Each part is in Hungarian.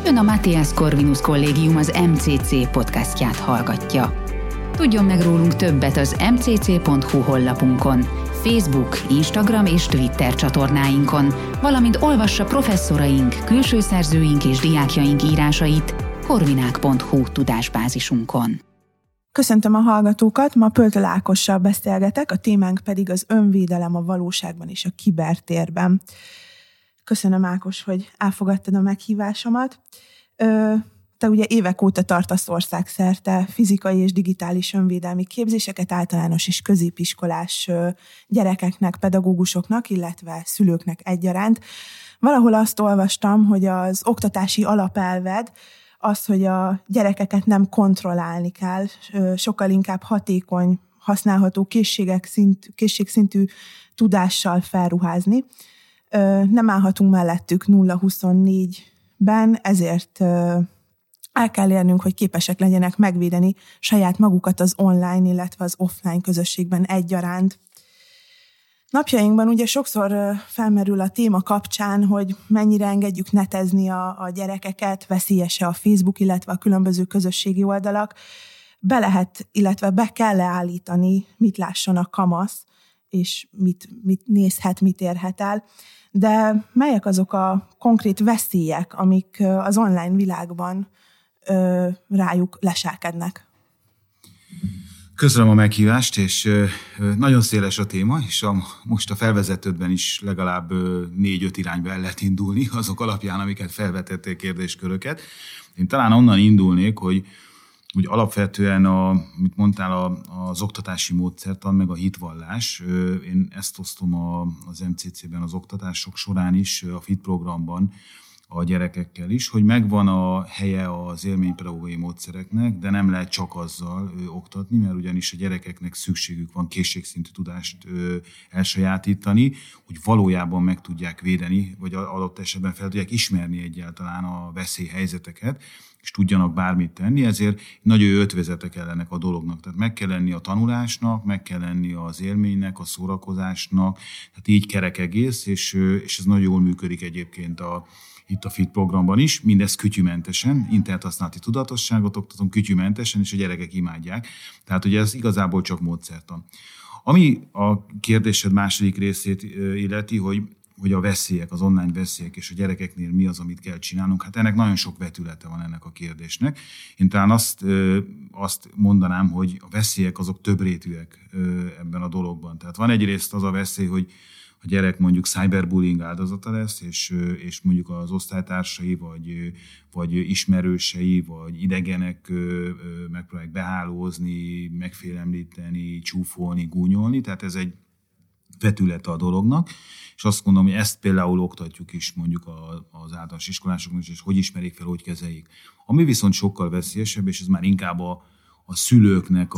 Ön a Matthias Corvinus Kollégium az MCC podcastját hallgatja. Tudjon meg rólunk többet az mcc.hu honlapunkon, Facebook, Instagram és Twitter csatornáinkon, valamint olvassa professzoraink, külső szerzőink és diákjaink írásait corvinák.hu tudásbázisunkon. Köszöntöm a hallgatókat, ma Pöltl Ákossal beszélgetek, a témánk pedig az önvédelem a valóságban és a kibertérben. Köszönöm, Ákos, hogy elfogadtad a meghívásomat. Te ugye évek óta tartasz országszerte fizikai és digitális önvédelmi képzéseket általános és középiskolás gyerekeknek, pedagógusoknak, illetve szülőknek egyaránt. Valahol azt olvastam, hogy az oktatási alapelved az, hogy a gyerekeket nem kontrollálni kell, sokkal inkább hatékony, használható készségszintű tudással felruházni. Nem állhatunk mellettük 0-24-ben, ezért el kell érnünk, hogy képesek legyenek megvédeni saját magukat az online, illetve az offline közösségben egyaránt. Napjainkban ugye sokszor felmerül a téma kapcsán, hogy mennyire engedjük netezni a gyerekeket, veszélyes-e a Facebook, illetve a különböző közösségi oldalak. Be lehet, illetve be kell állítani, mit lásson a kamasz, és mit nézhet, mit érhet el. De melyek azok a konkrét veszélyek, amik az online világban rájuk leselkednek? Köszönöm a meghívást, és nagyon széles a téma, és most a felvezetődben is legalább 4-5 irányba el lehet indulni, azok alapján, amiket felvetettél kérdésköröket. Én talán onnan indulnék, hogy alapvetően, amit mondtál, az oktatási módszertan, meg a hitvallás, én ezt osztom az MCC-ben az oktatások során is, a FIT programban, a gyerekekkel is, hogy megvan a helye az élménypedagógiai módszereknek, de nem lehet csak azzal oktatni, mert ugyanis a gyerekeknek szükségük van készségszintű tudást elsajátítani, hogy valójában meg tudják védeni, vagy adott esetben fel tudják ismerni egyáltalán a veszélyhelyzeteket, és tudjanak bármit tenni, ezért nagyon jó ötvözete kell ennek a dolognak. Tehát meg kell lenni a tanulásnak, meg kell lenni az élménynek, a szórakozásnak, tehát így kerek egész, és ez nagyon jól működik egyébként itt a FIT programban is, mindez kütyümentesen, internethasználati tudatosságot oktatom kütyümentesen, és a gyerekek imádják. Tehát ugye ez igazából csak módszertan. Ami a kérdésed második részét illeti, hogy a veszélyek, az online veszélyek és a gyerekeknél mi az, amit kell csinálnunk, hát ennek nagyon sok vetülete van ennek a kérdésnek. Én talán azt mondanám, hogy a veszélyek azok többrétűek ebben a dologban. Tehát van egyrészt az a veszély, hogy a gyerek mondjuk cyberbullying áldozata lesz, és mondjuk az osztálytársai, vagy ismerősei, vagy idegenek megpróbálják behálózni, megfélemlíteni, csúfolni, gúnyolni, tehát ez egy vetülete a dolognak, és azt gondolom, hogy ezt például oktatjuk is mondjuk az általános iskolásoknak, és hogy ismerik fel, hogy kezeljék. Ami viszont sokkal veszélyesebb, és ez már inkább a szülőknek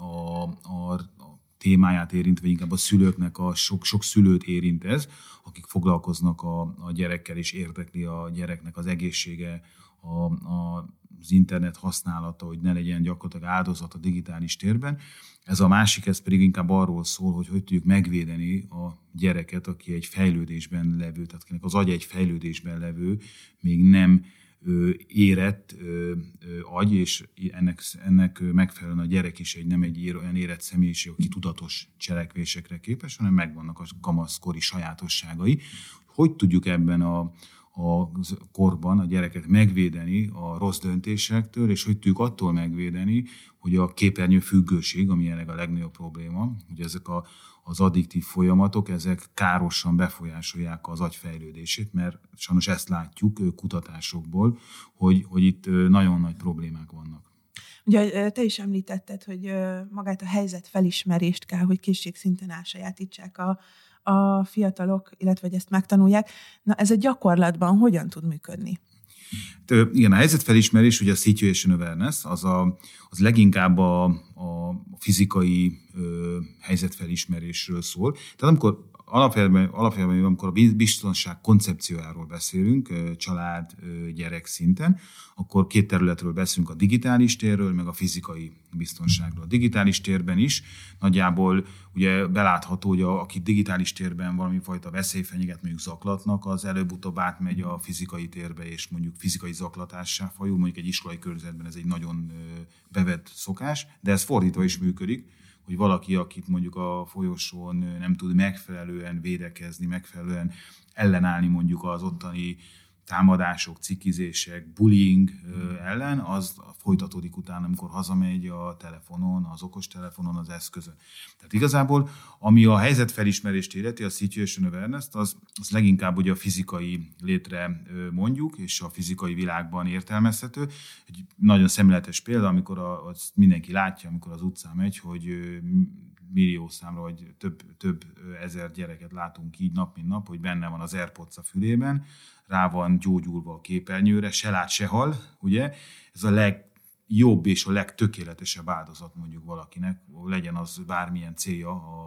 a témáját érint, vagy inkább a szülőknek, sok szülőt érint ez, akik foglalkoznak a gyerekkel, és érdekli a gyereknek az egészsége, az internet használata, hogy ne legyen gyakorlatilag áldozat a digitális térben. Ez a másik, ez pedig inkább arról szól, hogy tudjuk megvédeni a gyereket, aki egy fejlődésben levő, tehát akinek az agy egy fejlődésben levő, még nem érett agy, és ennek megfelelően a gyerek is nem egy olyan érett személyiség, aki tudatos cselekvésekre képes, hanem megvannak a kamaszkori sajátosságai. Hogy tudjuk ebben a korban a gyereket megvédeni a rossz döntésektől, és hogy tudjuk attól megvédeni, hogy a képernyő függőség, ami ennek a legnagyobb probléma, hogy ezek az addiktív folyamatok, ezek károsan befolyásolják az agy fejlődését, mert sajnos ezt látjuk kutatásokból, hogy itt nagyon nagy problémák vannak. Ugye te is említetted, hogy magát a helyzet felismerést kell, hogy készségszinten elsajátítsák a fiatalok, illetve hogy ezt megtanulják. Na, ez a gyakorlatban hogyan tud működni? Igen, a helyzetfelismerés, ugye a situation awareness, az leginkább a fizikai helyzetfelismerésről szól. Tehát amikor alapjában, amikor a biztonság koncepciójáról beszélünk, család, gyerek szinten, akkor két területről beszélünk, a digitális térről, meg a fizikai biztonságról. A digitális térben is nagyjából ugye belátható, hogy aki digitális térben valamifajta veszélyfenyeget mondjuk zaklatnak, az előbb-utóbb átmegy a fizikai térbe, és mondjuk fizikai zaklatássá fajul, mondjuk egy iskolai környezetben ez egy nagyon bevett szokás, de ez fordítva is működik, hogy valaki, akit mondjuk a folyosón nem tud megfelelően védekezni, megfelelően ellenállni mondjuk az ottani támadások, cikizések, bullying ellen, az folytatódik utána, amikor hazamegy a telefonon, az okostelefonon, az eszközön. Tehát igazából, ami a helyzetfelismerést illeti, a situation awareness-t, az leginkább ugye a fizikai létre mondjuk, és a fizikai világban értelmezhető. Egy nagyon szemléletes példa, amikor azt mindenki látja, amikor az utcán megy, hogy millió számra, vagy több ezer gyereket látunk így nap, mint nap, hogy benne van az AirPods a fülében, rá van gyógyulva a képernyőre, se lát, se hall, ugye? Ez a legjobb és a legtökéletesebb áldozat mondjuk valakinek, legyen az bármilyen célja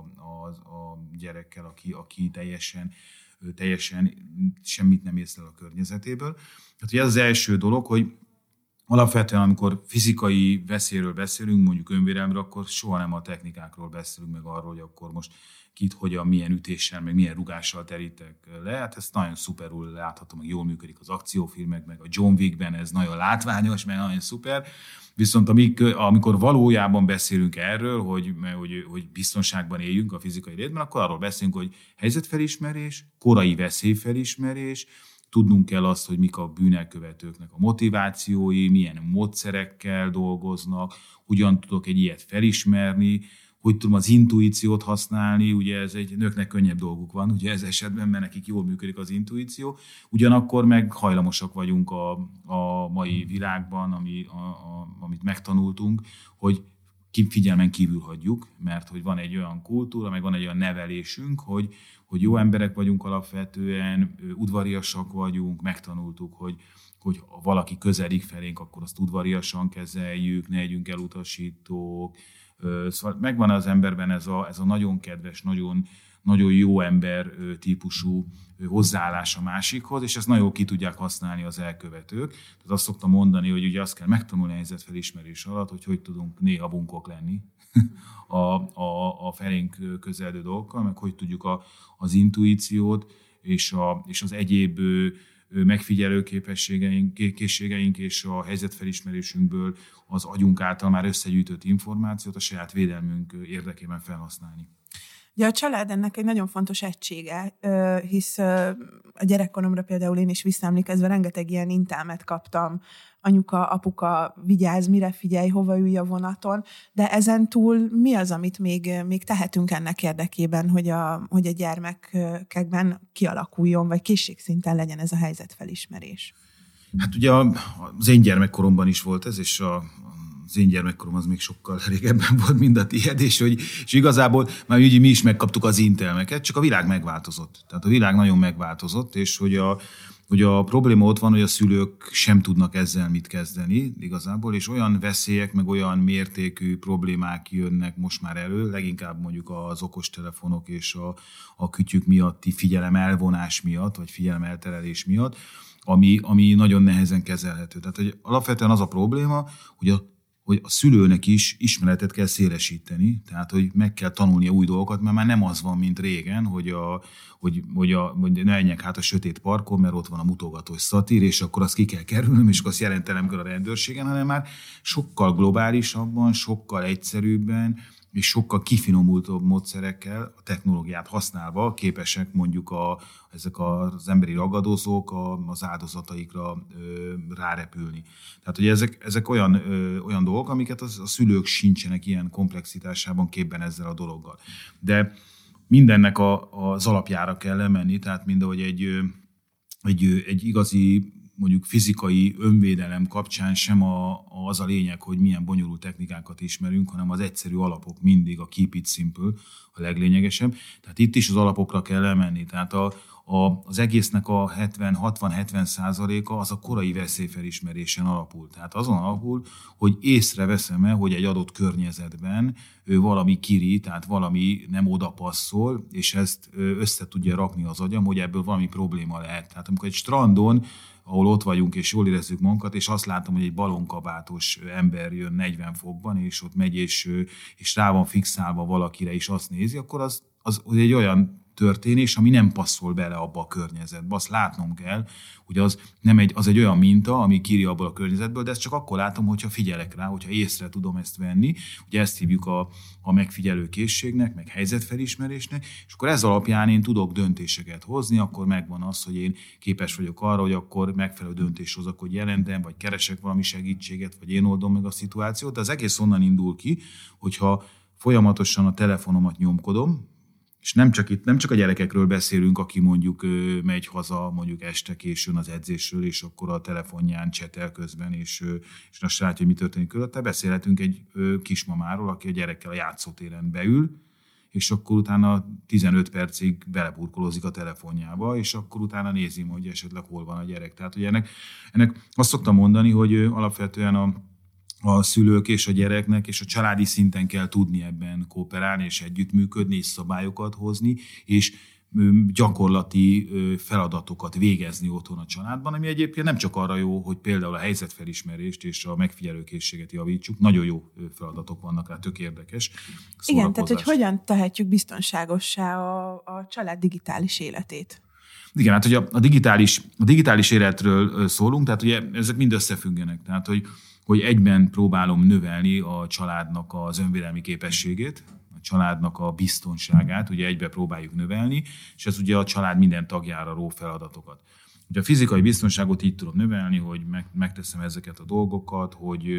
a gyerekkel, aki teljesen semmit nem észlel a környezetéből. Tehát ugye ez az első dolog, hogy alapvetően, amikor fizikai veszélyről beszélünk, mondjuk önvédelemről, akkor soha nem a technikákról beszélünk, meg arról, hogy akkor most kit, hogyan, milyen ütéssel, meg milyen rugással terítek le. Hát ezt nagyon szuperul látható, meg jól működik az akciófilmek, meg a John Wickben ez nagyon látványos, meg nagyon szuper. Viszont amikor valójában beszélünk erről, hogy biztonságban éljünk a fizikai létben, akkor arról beszélünk, hogy helyzetfelismerés, korai veszélyfelismerés, tudnunk kell azt, hogy mik a bűnelkövetőknek a motivációi, milyen módszerekkel dolgoznak, hogyan tudok egy ilyet felismerni, hogy tudom az intuíciót használni, ugye ez egy nőknek könnyebb dolguk van, ugye ez esetben, mert nekik jól működik az intuíció, ugyanakkor meg hajlamosak vagyunk a mai világban, amit megtanultunk, hogy figyelmen kívül hagyjuk, mert hogy van egy olyan kultúra, meg van egy olyan nevelésünk, hogy jó emberek vagyunk alapvetően, udvariasak vagyunk, megtanultuk, hogy ha valaki közelik felénk, akkor azt udvariasan kezeljük, ne legyünk elutasítók. Szóval megvan az emberben ez a nagyon kedves, nagyon jó ember típusú hozzáállás a másikhoz, és ezt nagyon ki tudják használni az elkövetők. Tehát azt szoktam mondani, hogy ugye azt kell megtanulni a helyzetfelismerés alatt, hogy tudunk néha bunkok lenni a felénk közeledő dolgokkal, meg hogy tudjuk az intuíciót és az egyéb megfigyelő készségeink és a helyzetfelismerésünkből az agyunk által már összegyűjtött információt a saját védelmünk érdekében felhasználni. Ugye a család ennek egy nagyon fontos egysége, hisz a gyerekkoromra például én is visszaemlékezve rengeteg ilyen intelmet kaptam, anyuka, apuka, vigyázz, mire figyelj, hova ülj a vonaton, de ezen túl mi az, amit még tehetünk ennek érdekében, hogy a gyermekekben kialakuljon, vagy készségszinten legyen ez a helyzetfelismerés? Hát ugye az én gyermekkoromban is volt ez, és az én gyermekkorom az még sokkal régebben volt, mint a tiéd, és igazából már ugye mi is megkaptuk az intelmeket, csak a világ megváltozott. Tehát a világ nagyon megváltozott, és hogy a probléma ott van, hogy a szülők sem tudnak ezzel mit kezdeni igazából, és olyan veszélyek, meg olyan mértékű problémák jönnek most már elő, leginkább mondjuk az okostelefonok és a kütyük miatti figyelemelvonás miatt, vagy figyelemelterelés miatt, ami nagyon nehezen kezelhető. Tehát hogy alapvetően az a probléma, hogy a szülőnek is ismeretet kell szélesíteni, tehát hogy meg kell tanulnia új dolgokat, mert már nem az van, mint régen, hogy ne menjek hát a sötét parkon, mert ott van a mutogatós szatír, és akkor azt ki kell kerülnöm, és akkor azt jelentenem kell a rendőrségen, hanem már sokkal globálisabban, sokkal egyszerűbben, és sokkal kifinomultabb módszerekkel, a technológiát használva képesek mondjuk ezek az emberi ragadozók az áldozataikra rárepülni. Tehát ugye ezek olyan dolgok, amiket a szülők sincsenek ilyen komplexitásában képben ezzel a dologgal. De mindennek az alapjára kell lemenni, tehát mindahogy egy igazi mondjuk fizikai önvédelem kapcsán sem az a lényeg, hogy milyen bonyolult technikákat ismerünk, hanem az egyszerű alapok mindig, a keep it simple, a leglényegesebb. Tehát itt is az alapokra kell lemenni. Tehát az egésznek a 60-70%-a az a korai veszélyfelismerésen alapul. Tehát azon alapul, hogy észreveszem-e, hogy egy adott környezetben valami kiri, tehát valami nem oda passzol, és ezt össze tudja rakni az agyam, hogy ebből valami probléma lehet. Tehát amikor egy strandon, ahol ott vagyunk, és jól érezzük magunkat, és azt látom, hogy egy balonkabátos ember jön 40 fokban, és ott megy, és rá van fixálva valakire, és azt nézi, akkor az egy olyan történés, ami nem passzol bele abba a környezetbe. Azt látnom kell, hogy az egy olyan minta, ami kiri abból a környezetből, de ezt csak akkor látom, hogyha figyelek rá, hogyha észre tudom ezt venni. Ugye ezt hívjuk a megfigyelő készségnek, meg helyzetfelismerésnek, és akkor ez alapján én tudok döntéseket hozni, akkor megvan az, hogy én képes vagyok arra, hogy akkor megfelelő döntés hozok, hogy jelentem, vagy keresek valami segítséget, vagy én oldom meg a szituációt, de az egész onnan indul ki, hogyha folyamatosan a telefonomat nyomkodom, és nem csak a gyerekekről beszélünk, aki mondjuk megy haza, mondjuk este későn az edzésről, és akkor a telefonján csetel közben, és azt látja, hogy mi történik körülötte. Beszélhetünk egy kismamáról, aki a gyerekkel a játszótéren beül, és akkor utána 15 percig beleburkolózik a telefonjába, és akkor utána nézi, hogy esetleg hol van a gyerek. Tehát ugye ennek azt szoktam mondani, hogy alapvetően a szülők és a gyereknek, és a családi szinten kell tudni ebben kooperálni, és együttműködni, és szabályokat hozni, és gyakorlati feladatokat végezni otthon a családban, ami egyébként nem csak arra jó, hogy például a helyzetfelismerést és a megfigyelőkészséget javítsuk, nagyon jó feladatok vannak rá, tök érdekes. Igen, tehát hogy hogyan tehetjük biztonságossá a család digitális életét? Igen, hát hogy a digitális életről szólunk, tehát ugye ezek mind összefüggenek, tehát hogy egyben próbálom növelni a családnak az önvédelmi képességét, a családnak a biztonságát, ugye egybe próbáljuk növelni, és ez ugye a család minden tagjára ró feladatokat. Ugye a fizikai biztonságot így tudom növelni, hogy megteszem ezeket a dolgokat,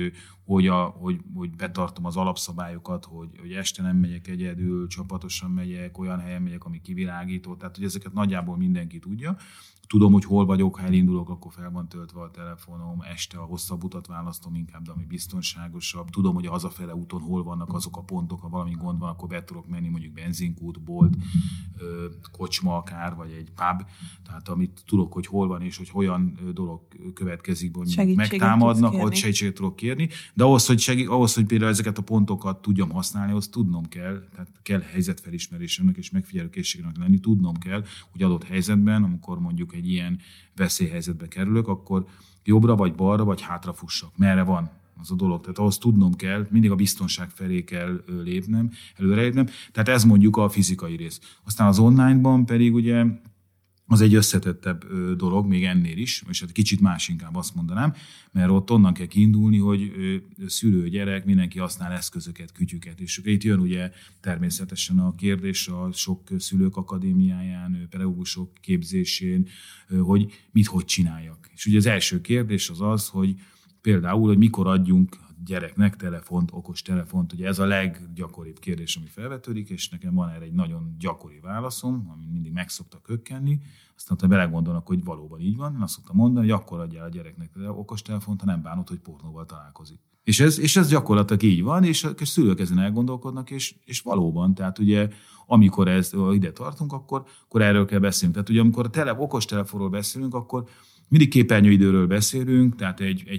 hogy betartom az alapszabályokat, hogy este nem megyek egyedül, csapatosan megyek, olyan helyen megyek, ami kivilágító, tehát hogy ezeket nagyjából mindenki tudja. Tudom, hogy hol vagyok, ha elindulok, akkor fel van töltve a telefonom, este a hosszabb utat választom inkább, de ami biztonságosabb. Tudom, hogy a hazafele úton hol vannak azok a pontok, ha valami gond van, akkor be tudok menni, mondjuk benzinkút, bolt, kocsma akár, vagy egy pub. Tehát amit tudok, hogy hol van, és hogy olyan dolog következik, hogy megtámadnak, ott segítséget tudok kérni. De ahhoz, hogy például ezeket a pontokat tudjam használni, ahhoz tudnom kell, tehát kell helyzetfelismerésemnek és megfigyelőkészségnek lenni, tudnom kell, hogy adott helyzetben, amikor mondjuk egy ilyen veszélyhelyzetbe kerülök, akkor jobbra, vagy balra, vagy hátra fussak. Merre van az a dolog? Tehát ahhoz tudnom kell, mindig a biztonság felé kell lépnem, előre lépnem. Tehát ez mondjuk a fizikai rész. Aztán az online-ban pedig ugye az egy összetettebb dolog, még ennél is, és hát kicsit más inkább azt mondanám, mert ott onnan kell kiindulni, hogy szülő, gyerek, mindenki használ eszközöket, kütyüket, és itt jön ugye természetesen a kérdés a sok szülők akadémiáján, pedagógusok képzésén, hogy hogy csináljak. És ugye az első kérdés az, hogy például, hogy mikor adjunk gyereknek telefont, okos telefont, ugye ez a leggyakoribb kérdés, ami felvetődik, és nekem van erre egy nagyon gyakori válaszom, ami mindig meg szokta kökkenni, aztán ha belegondolnak, hogy valóban így van, én azt szoktam mondani, hogy akkor adjál a gyereknek okos telefont, ha nem bánod, hogy pornóval találkozik. És ez gyakorlatilag így van, és a szülők ezen elgondolkodnak, és valóban, tehát ugye amikor ide tartunk, akkor erről kell beszélni. Tehát ugye amikor okos telefonról beszélünk, akkor mindig képernyőidőről beszélünk, tehát egy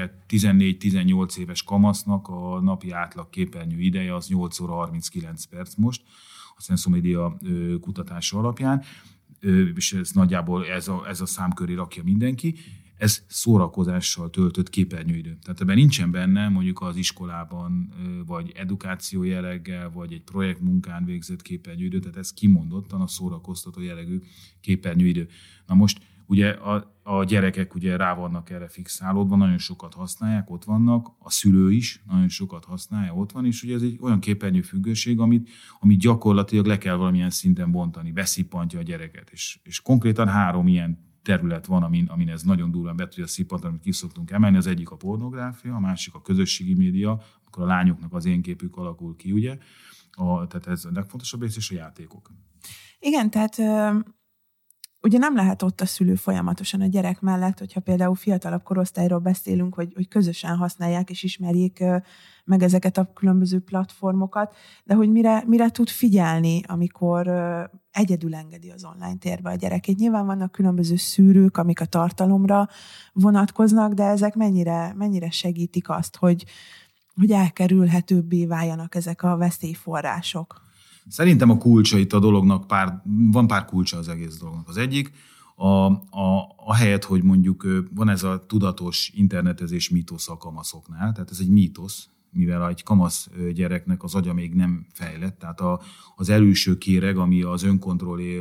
14-18 éves kamasznak a napi átlag képernyő ideje az 8 óra 39 perc most, a Szensomédia kutatása alapján, és ez nagyjából ez a szám köré rakja mindenki. Ez szórakozással töltött képernyőidő. Tehát ebben nincsen benne mondjuk az iskolában, vagy edukáció jelleggel, vagy egy projektmunkán végzett képernyőidő, tehát ez kimondottan a szórakoztató jellegű képernyőidő. Na most ugye a gyerekek ugye rá vannak erre fixálódva, nagyon sokat használják, ott vannak, a szülő is nagyon sokat használja, ott van, és ugye ez egy olyan képernyőfüggőség, amit gyakorlatilag le kell valamilyen szinten bontani, beszippantja a gyereket. És konkrétan 3 ilyen terület van, amin ez nagyon durván be tudja szippantani, amit ki szoktunk emelni. Az egyik a pornográfia, a másik a közösségi média, akkor a lányoknak az én képük alakul ki, ugye? Tehát ez a legfontosabb rész, és a játékok. Igen, tehát ugye nem lehet ott a szülő folyamatosan a gyerek mellett, hogyha például fiatalabb korosztályról beszélünk, hogy közösen használják és ismerjék meg ezeket a különböző platformokat, de hogy mire tud figyelni, amikor egyedül engedi az online térbe a gyerekét. Nyilván vannak különböző szűrők, amik a tartalomra vonatkoznak, de ezek mennyire segítik azt, hogy elkerülhetőbbé váljanak ezek a veszélyforrások. Szerintem a kulcsa itt a dolognak van pár kulcsa az egész dolognak. Az egyik, a helyet, hogy mondjuk van ez a tudatos internetezés mítosz a kamaszoknál, tehát ez egy mítosz, mivel egy kamasz gyereknek az agya még nem fejlett, tehát az előső kéreg, ami az önkontrollért,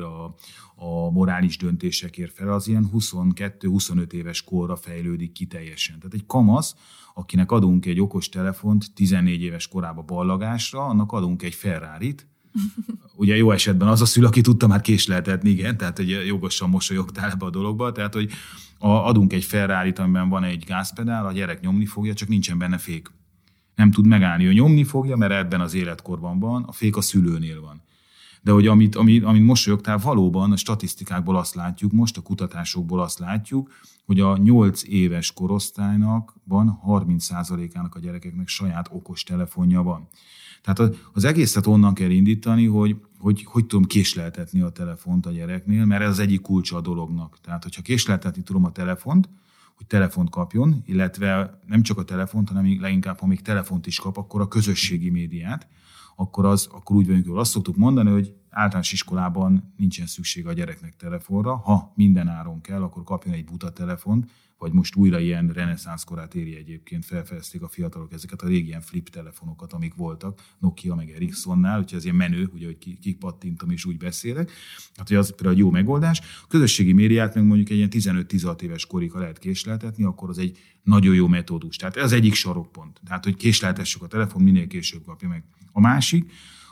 a morális döntésekért fel, az ilyen 22-25 éves korra fejlődik ki teljesen. Tehát egy kamasz, akinek adunk egy okos telefont 14 éves korába ballagásra, annak adunk egy Ferrarit. Ugye jó esetben az a szül, aki tudta már késleltetni, igen, tehát hogy jogosan mosolyogtál ebbe a dologba, tehát hogy adunk egy Ferrarit, amiben van egy gázpedál, a gyerek nyomni fogja, csak nincsen benne fék. Nem tud megállni, hogy nyomni fogja, mert ebben az életkorban van, a fék a szülőnél van. De hogy amit mosolyogtál, valóban a statisztikákból azt látjuk, most a kutatásokból azt látjuk, hogy a 8 éves korosztálynak van 30%-ának a gyerekeknek saját okos telefonja van. Tehát az egészet onnan kell indítani, hogy tudom késleltetni a telefont a gyereknél, mert ez az egyik kulcsa a dolognak. Tehát, hogyha késleltetni tudom a telefont, hogy telefont kapjon, illetve nem csak a telefont, hanem leginkább, ha még telefont is kap, akkor a közösségi médiát, akkor úgy vagyunk, hogy azt szoktuk mondani, hogy általános iskolában nincsen szükség a gyereknek telefonra, ha minden áron kell, akkor kapjon egy buta telefont, vagy most újra ilyen reneszánsz korát éri egyébként, felfedezték a fiatalok ezeket a régi ilyen flip telefonokat, amik voltak, Nokia meg Ericssonnál, úgyhogy ez ilyen menő, ugye, hogy kipattintom és úgy beszélek. Hát, hogy az például egy jó megoldás. A közösségi médiát meg mondjuk egy ilyen 15-16 éves korig, ha lehet késleltetni, akkor az egy nagyon jó metódus. Tehát ez az egyik sarokpont. Tehát, hogy késleltessük a telefon, minél később kapja meg. A másik,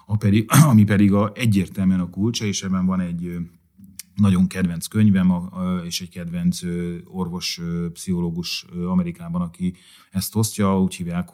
ami pedig egyértelműen a kulcsa, és ebben van egy nagyon kedvenc könyvem, és egy kedvenc orvos, pszichológus Amerikában, aki ezt osztja, úgy hívják,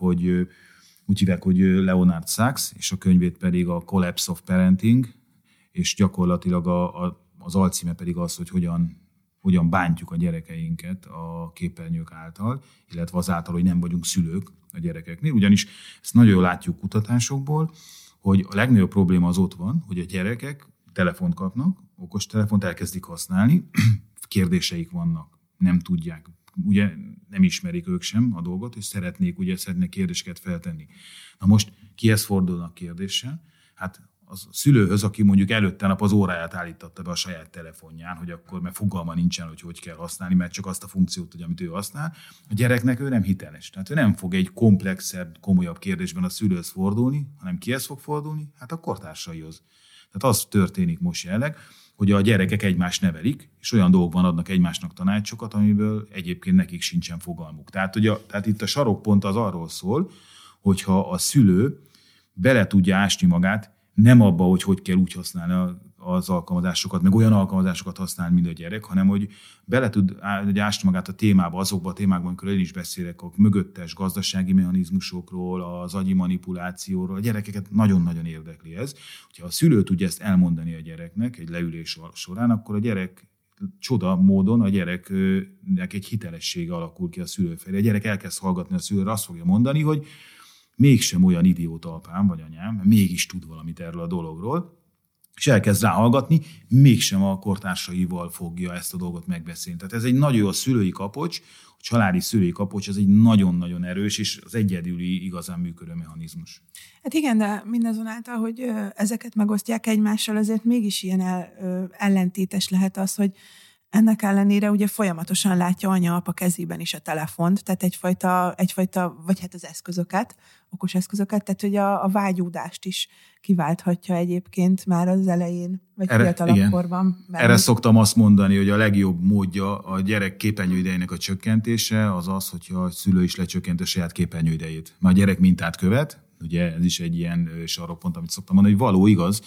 hogy Leonard Sachs, és a könyvét pedig a Collapse of Parenting, és gyakorlatilag az alcíme pedig az, hogy hogyan bántjuk a gyerekeinket a képernyők által, illetve azáltal, hogy nem vagyunk szülők a gyerekeknél. Ugyanis ezt nagyon jól látjuk kutatásokból, hogy a legnagyobb probléma az ott van, hogy a gyerekek telefont kapnak, okos telefont elkezdik használni, kérdéseik vannak, nem tudják, ugye nem ismerik ők sem a dolgot, és szeretnék kérdéseket feltenni. Na most kihez fordulnak kérdéssel? Hát az a szülőhöz, aki mondjuk előtte nap az óráját állította be a saját telefonján, hogy akkor, mert fogalma nincsen, hogy kell használni, mert csak azt a funkciót tudja, amit ő használ. A gyereknek ő nem hiteles. Tehát ő nem fog egy komplexebb, komolyabb kérdésben a szülőhöz fordulni, hanem kihez fog fordulni? Hát a kortársaihoz. Tehát az történik most jelenleg, hogy a gyerekek egymást nevelik, és olyan dolgokban adnak egymásnak tanácsokat, amiből egyébként nekik sincsen fogalmuk. Tehát itt a sarokpont az arról szól, hogyha a szülő bele tudja ásni magát, nem abba, hogy kell úgy használni az alkalmazásokat, meg olyan alkalmazásokat használni, mint a gyerek, hanem hogy bele tud ásni magát a témába, azokban a témákban, amikor én is beszélek, a mögöttes gazdasági mechanizmusokról, az agyi manipulációról. A gyerekeket nagyon-nagyon érdekli ez. Ha a szülő tudja ezt elmondani a gyereknek egy leülés során, akkor a gyerek csoda módon a gyereknek egy hitelessége alakul ki a szülő felé. A gyerek elkezd hallgatni a szülőre, azt fogja mondani, hogy mégsem olyan idióta apám vagy anyám, mégis tud valamit erről a dologról, és elkezd ráhallgatni, mégsem a kortársaival fogja ezt a dolgot megbeszélni. Tehát ez egy nagyon jó szülői kapocs, a családi szülői kapocs, ez egy nagyon-nagyon erős, és az egyedüli igazán működő mechanizmus. Hát igen, de mindazonáltal, hogy ezeket megosztják egymással, azért mégis ilyen ellentétes lehet az, hogy ennek ellenére ugye folyamatosan látja anya-apa kezében is a telefont, tehát egyfajta, vagy hát az eszközöket, okos eszközöket, tehát hogy a vágyódást is kiválthatja egyébként már az elején, vagy fiatalabb korban. Erre szoktam azt mondani, hogy a legjobb módja a gyerek képernyőidejének a csökkentése az, hogyha a szülő is lecsökkenti a saját képernyőidejét. Már a gyerek mintát követ, ugye ez is egy ilyen sarokpont, amit szoktam mondani, hogy való igaz.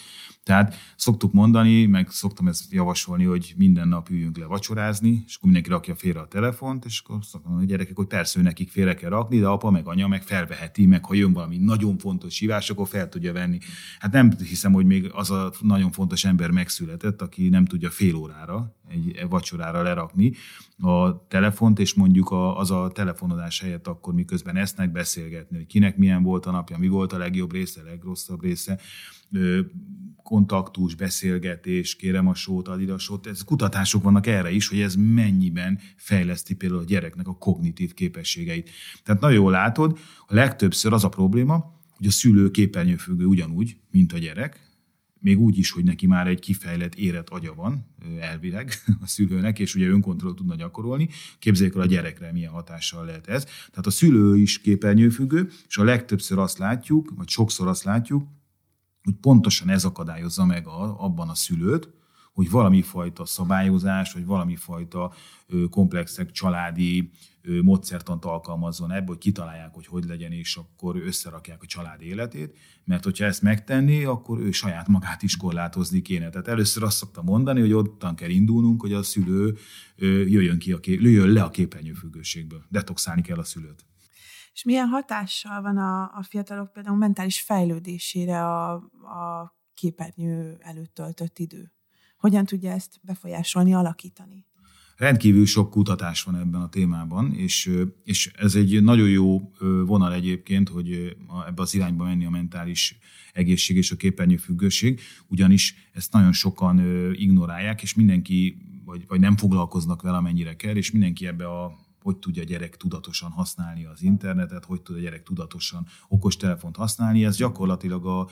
Tehát szoktuk mondani, meg szoktam ezt javasolni, hogy minden nap üljünk le vacsorázni, és akkor mindenki rakja félre a telefont, és akkor szoktam mondani a gyerekek, hogy persze, hogy nekik félre kell rakni, de apa meg anya meg felveheti, meg ha jön valami nagyon fontos hívás, akkor fel tudja venni. Hát nem hiszem, hogy még az a nagyon fontos ember megszületett, aki nem tudja fél órára, egy vacsorára lerakni a telefont, és mondjuk az a telefonodás helyett akkor miközben esznek beszélgetni, hogy kinek milyen volt a napja, mi volt a legjobb része, a legrosszabb része, kontaktus, beszélgetés, kérem a sót, add ide a sót. Ez kutatások vannak erre is, hogy ez mennyiben fejleszti például a gyereknek a kognitív képességeit. Tehát nagyon jól látod, a legtöbbször az a probléma, hogy a szülő képernyőfüggő ugyanúgy, mint a gyerek, még úgy is, hogy neki már egy kifejlett, érett agya van elvileg a szülőnek, és ugye önkontrollt tudna gyakorolni. Képzeljük el a gyerekre, milyen hatással lehet ez. Tehát a szülő is képernyőfüggő, és a legtöbbször azt látjuk, vagy sokszor azt látjuk, hogy pontosan ez akadályozza meg abban a szülőt, hogy valami fajta szabályozás, vagy valami fajta komplexek családi módszertant alkalmazzon ebbe, hogy kitalálják, hogy legyen, és akkor összerakják a család életét, mert hogyha ezt megtenné, akkor ő saját magát is korlátozni kéne. Tehát először azt szoktam mondani, hogy ottan kell indulnunk, hogy a szülő jöjjön le a képernyőfüggőségből. Detoxálni kell a szülőt. És milyen hatással van a fiatalok például mentális fejlődésére a képernyő előtt töltött idő? Hogyan tudja ezt befolyásolni, alakítani? Rendkívül sok kutatás van ebben a témában, és ez egy nagyon jó vonal egyébként, hogy ebbe az irányba menni a mentális egészség és a képernyőfüggőség, ugyanis ezt nagyon sokan ignorálják, és mindenki, vagy nem foglalkoznak vele, amennyire kell, és mindenki ebbe hogy tudja a gyerek tudatosan használni az internetet, hogy tud a gyerek tudatosan okostelefont használni. Ez gyakorlatilag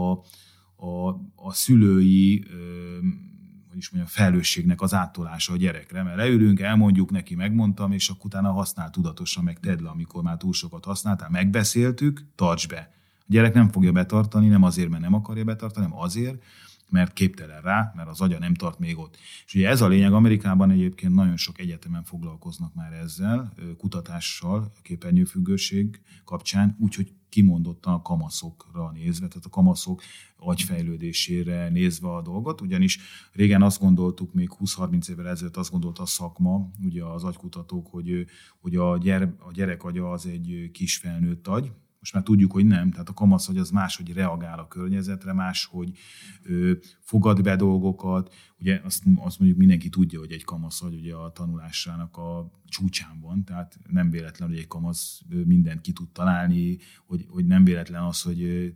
a szülői felelősségnek az áttolása a gyerekre, mert leülünk, elmondjuk neki, megmondtam, és akkor utána használ tudatosan, meg tedd le, amikor már túl sokat használtál, megbeszéltük, tarts be. A gyerek nem fogja betartani, nem azért, mert nem akarja betartani, hanem azért, mert képtelen rá, mert az agya nem tart még ott. És ugye ez a lényeg, Amerikában egyébként nagyon sok egyetemen foglalkoznak már ezzel, kutatással, a képernyőfüggőség kapcsán, úgyhogy kimondottan a kamaszokra nézve, tehát a kamaszok agyfejlődésére nézve a dolgot, ugyanis régen azt gondoltuk, még 20-30 évvel ezelőtt azt gondolta a szakma, ugye az agykutatók, hogy a gyerek agya az egy kis felnőtt agy. Most már tudjuk, hogy nem, tehát a kamasz agy az máshogy reagál a környezetre, máshogy fogad be dolgokat. Ugye azt mondjuk mindenki tudja, hogy egy kamasz agy ugye a tanulásának a csúcsán van, tehát nem véletlen, hogy egy kamasz mindent ki tud találni, hogy nem véletlen az, hogy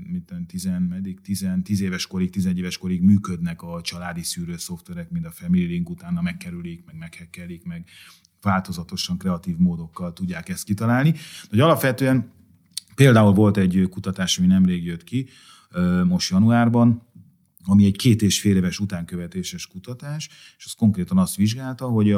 10 éves korig, 11 éves korig működnek a családi szűrőszoftverek, mint a Family Link, utána megkerülik, meg meghekkelik, meg változatosan kreatív módokkal tudják ezt kitalálni. De alapvetően például volt egy kutatás, ami nemrég jött ki, most januárban, ami egy 2,5 éves utánkövetéses kutatás, és az konkrétan azt vizsgálta, hogy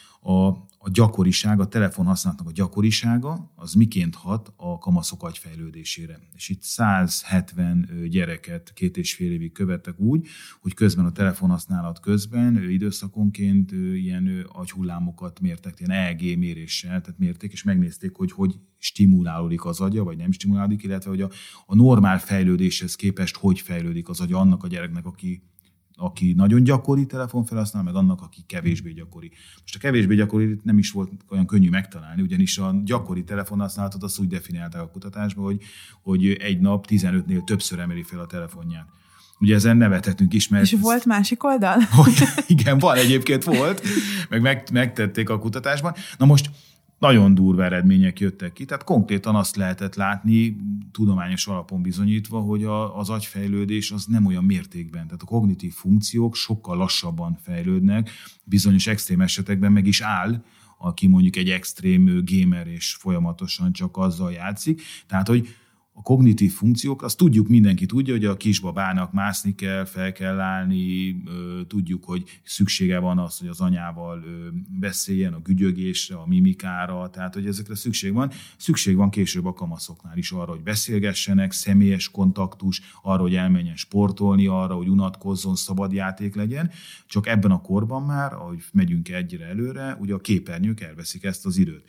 a gyakoriság, a telefonhasználatnak a gyakorisága, az miként hat a kamaszok agyfejlődésére. És itt 170 gyereket 2,5 évig követtek úgy, hogy közben a telefonhasználat közben időszakonként ilyen agyhullámokat mértek, ilyen EEG méréssel, tehát mérték, és megnézték, hogy stimulálódik az agya, vagy nem stimulálódik, illetve hogy a normál fejlődéshez képest hogy fejlődik az agya annak a gyereknek, aki nagyon gyakori telefonfelhasznál, meg annak, aki kevésbé gyakori. Most a kevésbé gyakori nem is volt olyan könnyű megtalálni, ugyanis a gyakori telefonhasználatot azt úgy definiálták a kutatásban, hogy egy nap 15-nél többször emeli fel a telefonját. Ugye ezen nevethetünk is, mert... És volt másik oldal? Igen, van, egyébként volt, meg megtették a kutatásban. Na most nagyon durva eredmények jöttek ki, tehát konkrétan azt lehetett látni, tudományos alapon bizonyítva, hogy az agyfejlődés az nem olyan mértékben, tehát a kognitív funkciók sokkal lassabban fejlődnek, bizonyos extrém esetekben meg is áll, aki mondjuk egy extrém gamer és folyamatosan csak azzal játszik, tehát hogy a kognitív funkciók, azt tudjuk, mindenki tudja, hogy a kisbabának mászni kell, fel kell állni, tudjuk, hogy szüksége van az, hogy az anyával beszéljen, a gügyögésre, a mimikára, tehát hogy ezekre szükség van. Szükség van később a kamaszoknál is arra, hogy beszélgessenek, személyes kontaktus, arra, hogy elmenjen sportolni, arra, hogy unatkozzon, szabad játék legyen. Csak ebben a korban már, ahogy megyünk egyre előre, ugye a képernyők elveszik ezt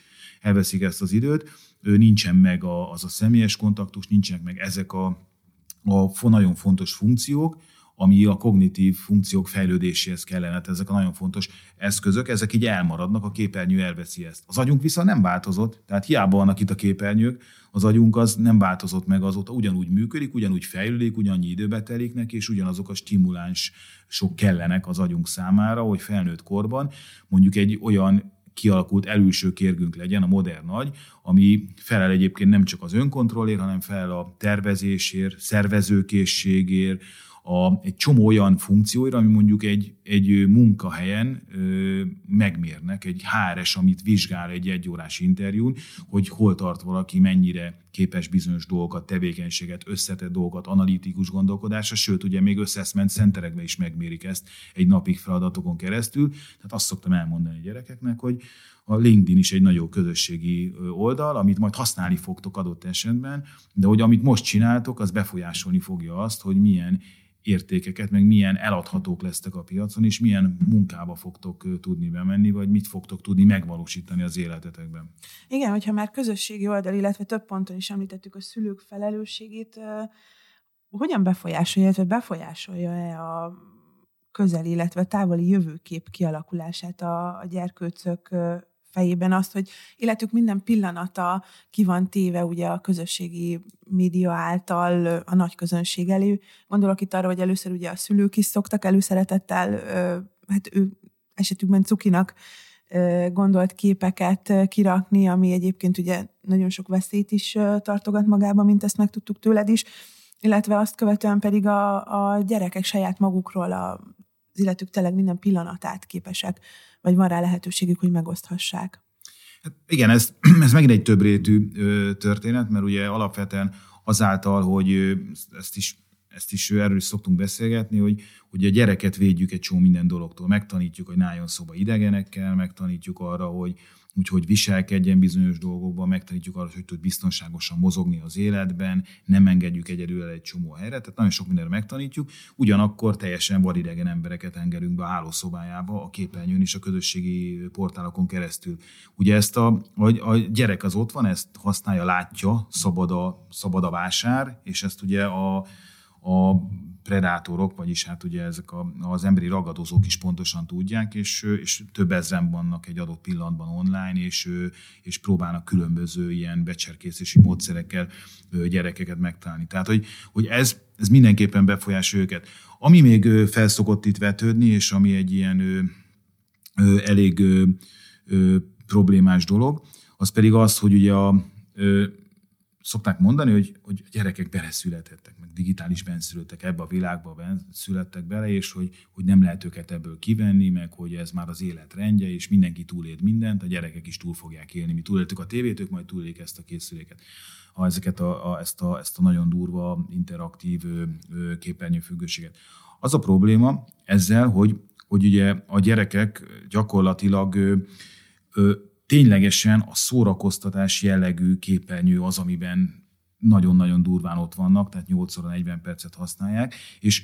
az időt, nincsen meg az a személyes kontaktus, nincsenek meg ezek a nagyon fontos funkciók, ami a kognitív funkciók fejlődéséhez kellene. Ezek a nagyon fontos eszközök, ezek így elmaradnak, a képernyő elveszi ezt. Az agyunk viszont nem változott, tehát hiába vannak itt a képernyők, az agyunk az nem változott meg azóta, ugyanúgy működik, ugyanúgy fejlődik, ugyannyi időbe telik neki, és ugyanazok a stimulánsok kellenek az agyunk számára, hogy felnőtt korban mondjuk egy olyan kialakult elülső kérgünk legyen, a modern agy, ami felel egyébként nem csak az önkontrollért, hanem felel a tervezésért, szervezőkészségért, egy csomó olyan funkcióira, ami mondjuk egy munkahelyen megmérnek, egy HRS, amit vizsgál egy egyórás interjún, hogy hol tart valaki, mennyire képes bizonyos dolgokat, tevékenységet, összetett dolgokat, analitikus gondolkodásra, sőt, ugye még assessment centerekben is megmérik ezt egy napig feladatokon keresztül. Tehát azt szoktam elmondani a gyerekeknek, hogy a LinkedIn is egy nagyon közösségi oldal, amit majd használni fogtok adott esetben, de hogy amit most csináltok, az befolyásolni fogja azt, hogy milyen értékeket, meg milyen eladhatók lesztek a piacon, és milyen munkába fogtok tudni bemenni, vagy mit fogtok tudni megvalósítani az életetekben. Igen, hogyha már közösségi oldal, illetve több ponton is említettük a szülők felelősségét, hogyan befolyásolja-e a közeli, illetve távoli jövőkép kialakulását a gyerkőcök fejében azt, hogy életük minden pillanata ki van téve ugye a közösségi média által a nagy közönség elé. Gondolok itt arra, hogy először ugye a szülők is szoktak előszeretettel, hát ő esetükben cukinak gondolt képeket kirakni, ami egyébként ugye nagyon sok veszélyt is tartogat magába, mint ezt megtudtuk tőled is, illetve azt követően pedig a gyerekek saját magukról az életük tényleg minden pillanatát képesek, vagy van rá lehetőségük, hogy megoszthassák. Hát igen, ez megint egy többrétű történet, mert ugye alapvetően azáltal, hogy ezt is erről is szoktunk beszélgetni, hogy a gyereket védjük egy csomó minden dologtól. Megtanítjuk, hogy ne álljon szóba idegenekkel, megtanítjuk arra, hogy viselkedjen bizonyos dolgokban, megtanítjuk arra, hogy tud biztonságosan mozogni az életben, nem engedjük egyedül el egy csomó helyre, tehát nagyon sok mindenre megtanítjuk, ugyanakkor teljesen vadidegen embereket engedünk be a hálószobájába, a képernyőn és a közösségi portálokon keresztül. Ugye ezt a gyerek az ott van, ezt használja, látja, szabad a vásár, és ezt ugye a predátorok, vagyis hát ugye ezek az emberi ragadozók is pontosan tudják, és több ezren vannak egy adott pillanatban online, és próbálnak különböző ilyen becserkészési módszerekkel gyerekeket megtalálni. Tehát, hogy ez mindenképpen befolyásolja őket. Ami még felszokott itt vetődni, és ami egy ilyen elég problémás dolog, az pedig az, hogy ugye szokták mondani, hogy a gyerekek beleszületettek, meg digitális benszülöttek, ebbe a világba születtek bele, és hogy nem lehet őket ebből kivenni, meg hogy ez már az élet rendje, és mindenki túlélt mindent, a gyerekek is túl fogják élni. Mi túléltük a tévét, ők majd túlélik ezt a készüléket. Ezt a nagyon durva, interaktív képernyőfüggőséget. Az a probléma ezzel, hogy ugye a gyerekek gyakorlatilag ténylegesen a szórakoztatás jellegű képernyő az, amiben nagyon-nagyon durván ott vannak, tehát 8x40 percet használják, és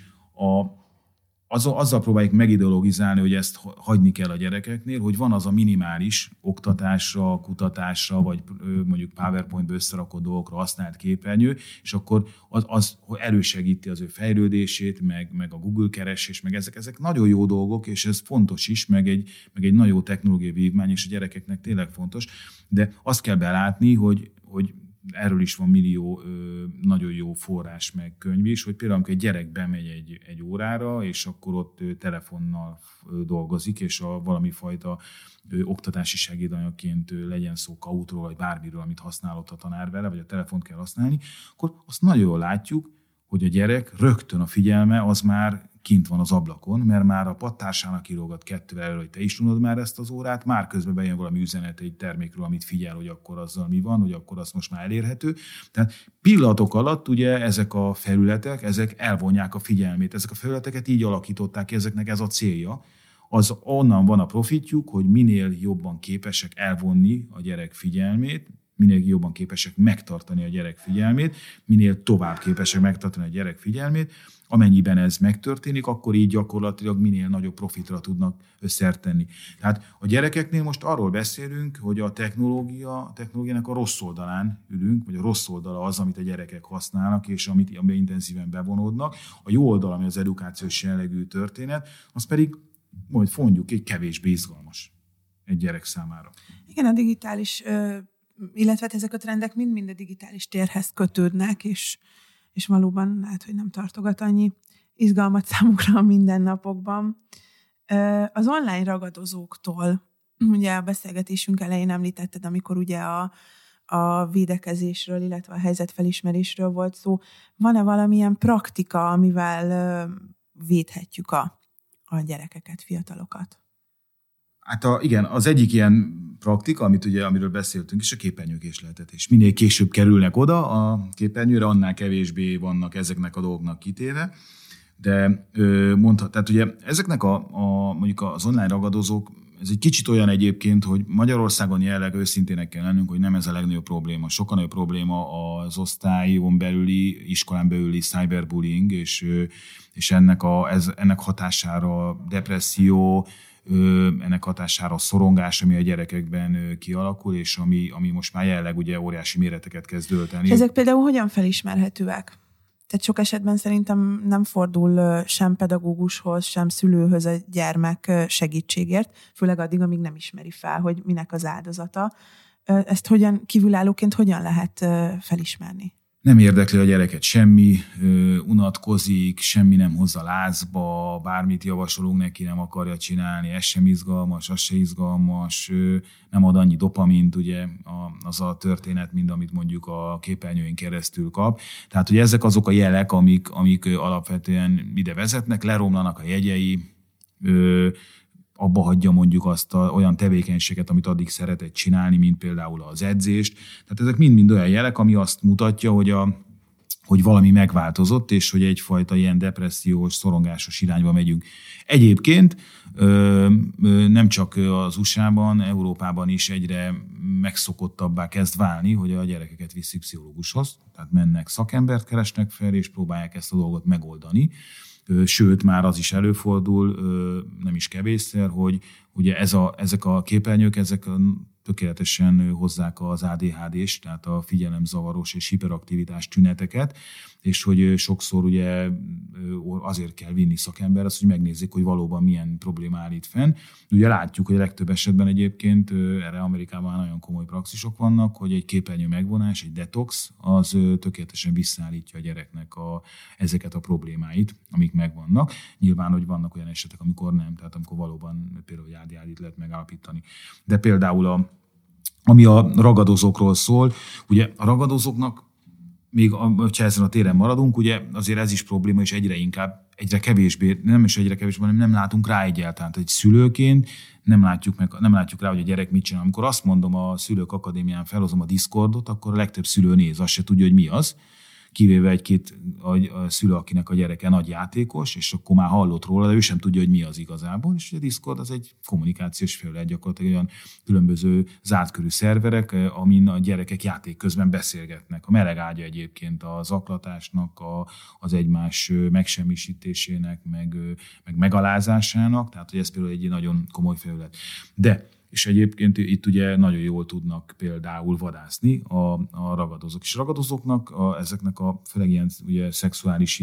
azzal próbáljuk megideologizálni, hogy ezt hagyni kell a gyerekeknél, hogy van az a minimális oktatásra, kutatásra, vagy mondjuk PowerPoint-ba összerakott dolgokra használt képernyő, és akkor az elősegíti az ő fejlődését, meg a Google keresés, meg ezek nagyon jó dolgok, és ez fontos is, meg egy nagyon jó technológiai vívmány, és a gyerekeknek tényleg fontos, de azt kell belátni, hogy erről is van millió nagyon jó forrás meg könyv is, hogy például amikor egy gyerek bemegy egy órára, és akkor ott telefonnal dolgozik, és valami fajta oktatási segédanyagként legyen szó Kahootról, vagy bármiről, amit használott a tanár vele, vagy a telefont kell használni, akkor azt nagyon jól látjuk, hogy a gyerek rögtön a figyelme az már kint van az ablakon, mert már a pattársának írogat 2 előre, hogy te is tudod már ezt az órát, már közben bejön valami üzenet egy termékről, amit figyel, hogy akkor azzal mi van, hogy akkor az most már elérhető. Tehát pillanatok alatt ugye ezek a felületek, ezek elvonják a figyelmét. Ezek a felületeket így alakították ki, ezeknek ez a célja. Onnan van a profitjuk, hogy minél jobban képesek elvonni a gyerek figyelmét, minél jobban képesek megtartani a gyerek figyelmét, minél tovább képesek megtartani a gyerek figyelmét. Amennyiben ez megtörténik, akkor így gyakorlatilag minél nagyobb profitra tudnak szert tenni. Tehát a gyerekeknél most arról beszélünk, hogy a technológiának a rossz oldalán ülünk, vagy a rossz oldala az, amit a gyerekek használnak, és amiben intenzíven bevonódnak. A jó oldal, ami az edukációs jellegű történet, az pedig, majd mondjuk, egy kevésbé izgalmas egy gyerek számára. Igen, a digitális, illetve ezek a trendek mind a digitális térhez kötődnek, és valóban lehet, hogy nem tartogat annyi izgalmat számukra a mindennapokban. Az online ragadozóktól, ugye a beszélgetésünk elején említetted, amikor ugye a védekezésről, illetve a helyzetfelismerésről volt szó, van-e valamilyen praktika, amivel védhetjük a gyerekeket, fiatalokat? Hát igen, az egyik ilyen praktika, amiről beszéltünk is, a képernyőkésleltetés. Minél később kerülnek oda a képernyőre, annál kevésbé vannak ezeknek a dolgoknak kitéve. De tehát ugye ezeknek mondjuk az online ragadozók, ez egy kicsit olyan egyébként, hogy Magyarországon jelenleg őszintének kell lennünk, hogy nem ez a legnagyobb probléma. Sokkal nagyobb probléma az osztályon belüli, iskolán belüli cyberbullying, és ennek hatására depresszió, ennek hatására a szorongás, ami a gyerekekben kialakul, és ami most már jelenleg ugye óriási méreteket kezd ölteni. Ezek például hogyan felismerhetőek? Tehát sok esetben szerintem nem fordul sem pedagógushoz, sem szülőhöz a gyermek segítségért, főleg addig, amíg nem ismeri fel, hogy minek az áldozata. Ezt kívülállóként hogyan lehet felismerni? Nem érdekli a gyereket semmi, unatkozik, semmi nem hozza lázba, bármit javasolunk neki, nem akarja csinálni, ez sem izgalmas, az se izgalmas, nem ad annyi dopamint, ugye az a történet, mint amit mondjuk a képernyőn keresztül kap. Tehát, hogy ezek azok a jelek, amik alapvetően ide vezetnek, leromlanak a jegyei, abba hagyja mondjuk azt olyan tevékenységet, amit addig szeretett csinálni, mint például az edzést. Tehát ezek mind-mind olyan jelek, ami azt mutatja, hogy valami megváltozott, és hogy egyfajta ilyen depressziós, szorongásos irányba megyünk. Egyébként nem csak az USA-ban, Európában is egyre megszokottabbá kezd válni, hogy a gyerekeket viszik pszichológushoz. Tehát mennek szakembert, keresnek fel, és próbálják ezt a dolgot megoldani. Sőt, már az is előfordul, nem is kevésszer, hogy ugye ezek a képernyők, ezek tökéletesen hozzák az ADHD-s, tehát a figyelemzavaros és hiperaktivitás tüneteket, és hogy sokszor ugye azért kell vinni szakemberre, hogy megnézzék, hogy valóban milyen probléma állít fenn. Ugye látjuk, hogy a legtöbb esetben egyébként erre Amerikában nagyon komoly praxisok vannak, hogy egy képernyő megvonás, egy detox, az tökéletesen visszaállítja a gyereknek ezeket a problémáit, amik megvannak. Nyilván, hogy vannak olyan esetek, amikor nem, tehát amikor valóban például ADHD-t lehet megállapítani. De például ami a ragadozókról szól, ugye a ragadozóknak még, ha ezen a téren maradunk, ugye azért ez is probléma, és egyre kevésbé, nem is egyre kevésbé, hanem nem látunk rá egyáltalán. Tehát egy szülőként nem látjuk rá, hogy a gyerek mit csinál. Amikor azt mondom a Szülők Akadémián, felhozom a Discordot, akkor a legtöbb szülő néz, azt se tudja, hogy mi az. Kivéve egy-két a szülő, akinek a gyereke nagy játékos, és akkor már hallott róla, de ő sem tudja, hogy mi az igazából. És a Discord az egy kommunikációs felület, gyakorlatilag olyan különböző zártkörű szerverek, amin a gyerekek játék közben beszélgetnek. A meleg ágya egyébként a zaklatásnak, az egymás megsemmisítésének, meg megalázásának, tehát hogy ez például egy nagyon komoly felület. De és egyébként itt ugye nagyon jól tudnak például vadászni a ragadozók. És a ragadozóknak, ezeknek a főleg ilyen ugye, szexuális